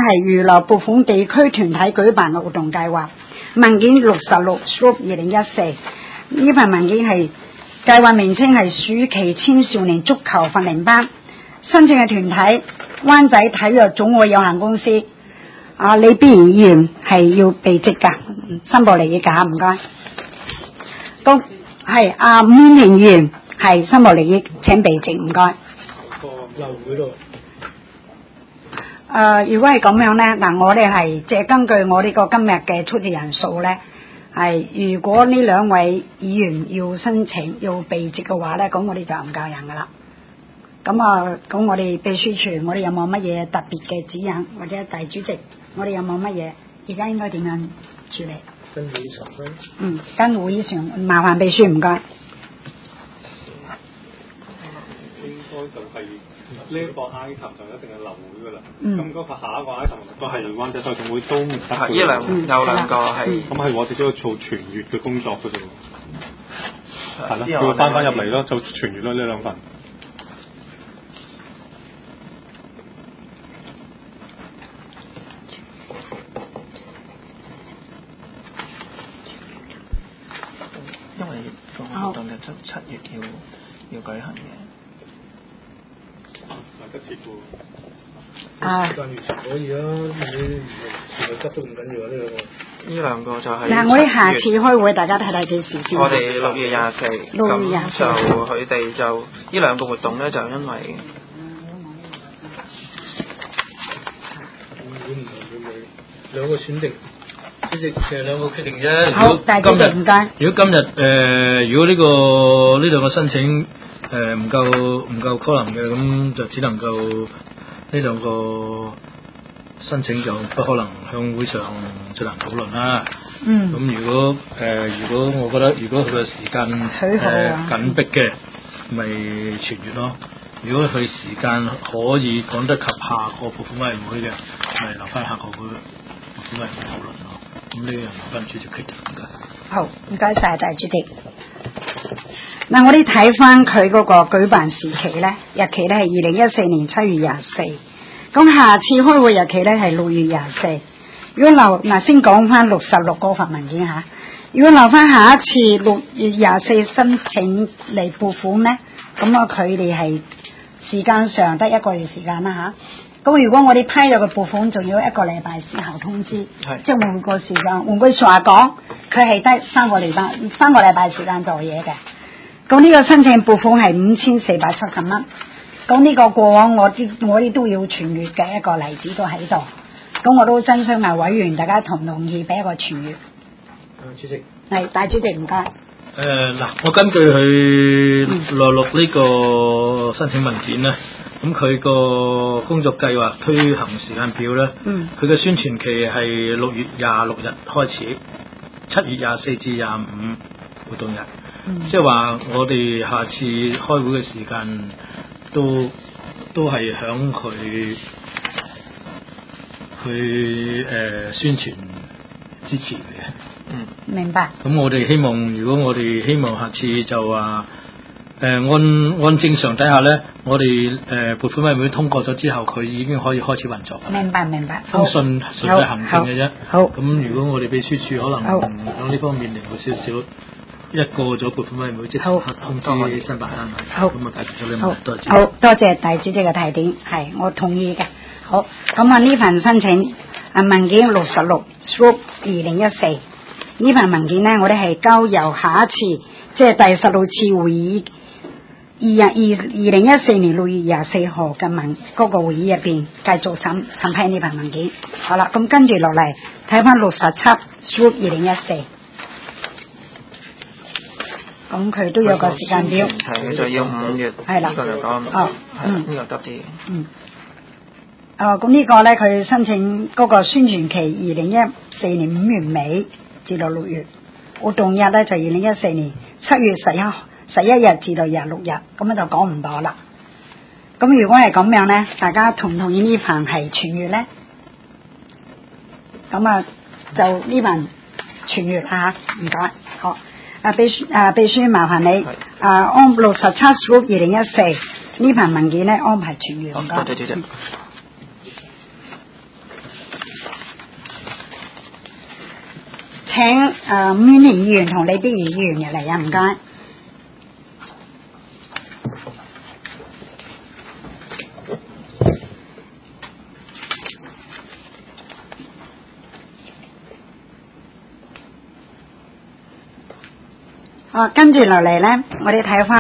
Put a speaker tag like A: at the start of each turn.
A: 係預留撥款地區團體舉辦嘅活動計劃。文件66/2014呢份文件係計劃名稱係暑期青少年足球訓練班，申請嘅團體灣仔體育總會有限公司。李必然議員係要避職㗎，申報利益㗎，唔該。都係伍婉婷議員係申報利益，請避職，唔該。如果係咁樣咧，嗱，我哋係即係根據我呢個今日嘅出席人數咧，係如果呢兩位議員要申請要避職嘅話咧，咁我哋就唔夠人噶啦。咁我哋秘書處，我哋有冇乜嘢特別嘅指引，或者大主席，我哋有冇乜嘢？而家應該點樣處理？
B: 跟會議上啦。
A: 跟會議上，麻煩秘書唔該。
C: 應該就係呢一個 item 就一定係流會噶啦。咁嗰個下一個 item 都係灣仔體育總會都唔得嘅。
D: 有兩個係。
C: 咁係我哋都要做全月嘅工作嘅啫。係啦，要翻入嚟咯，就全月咯呢兩份。
D: 因為個活動就7月要舉行嘅。
C: 嚟得切喎。
B: 時間完全可以啊，你執都唔緊要啊呢兩個。
D: 呢兩個就係
A: 嗱，我哋下次開會，大家睇睇幾時先。
D: 我哋6月24，咁就佢哋就呢兩個活動咧，就因為
B: 兩個選定。主席其實兩個決定啫。
A: 好，大主席唔該。
B: 如果今日如果呢兩個申請唔夠可能嘅，咁就只能夠呢兩個申請就不可能向會上進行討論啦。咁如果我覺得如果佢嘅時間緊迫嘅，咪全月咯。如果佢時間可以趕得及下個撥款委員會嘅，咪留翻下個撥款委員會討論咯。咁呢樣留翻主席決定㗎。
A: 好，唔該晒大主席。嗱，我哋睇翻佢嗰個舉辦時期咧，日期咧係2014年7月24。咁下次開會日期咧係6月24。如果先講翻66嗰份文件嚇。如果留翻下一次6月24申請嚟撥款咧，咁佢哋係時間上得1個月時間啦嚇。咁如果我哋批咗個撥款，仲要1個禮拜之後通知，即係換個時間。換句話講，佢係得3個禮拜時間做嘢嘅。咁呢個申請撥款係5470蚊。咁呢個過往我哋都要全月嘅一個例子都喺度。咁我都徵詢埋委員，大家同唔同意俾一個全月？
B: 主席。
A: 係，大主席唔該。
B: 我根據佢落呢個申請文件咧。咁佢個工作計劃推行時間表咧，佢嘅宣傳期係6月26日開始，7月24至25活動日，即係話我哋下次開會嘅時間都係響佢宣傳之前嘅。
A: 明白。
B: 咁我哋希望下次就話。按正常底下咧，我哋撥款委員會通過咗之後，佢已經可以開始運作。
A: 明白。
B: 通訊純粹行政嘅啫。
A: 好。
B: 咁如果我哋秘書處可能喺呢方面靈活少少，一過咗撥款委員會即刻通知申辦單位。好。咁啊，解決咗呢個問題。多謝。
A: 好，多謝大主席嘅提點，係我同意嘅。好，咁呢份申請文件66/2014呢份文件呢，我哋係交由下一次即係第16次會議。2014年6月24號嘅嗰個會議入邊繼續審批呢份文件。好啦，咁跟住落嚟睇翻67/2014，咁佢都有個時間表。
D: 係就要5月。係啦。呢個就講。呢個得啲。
A: 咁呢個咧，佢申請嗰個宣傳期2014年5月尾至到6月，活動日咧就2014年7月11日至到26日，咁樣就講唔到啦。咁如果係咁樣咧，大家同唔同意呢份係全月咧？咁就呢份全月啊，唔該。好，秘書麻煩你按67/2014呢份文件咧安排全月。唔該。
D: 多謝主席。
A: 請伍婉儀議員同李碧儀議員入嚟啊，唔該。跟住落嚟咧，我哋睇翻。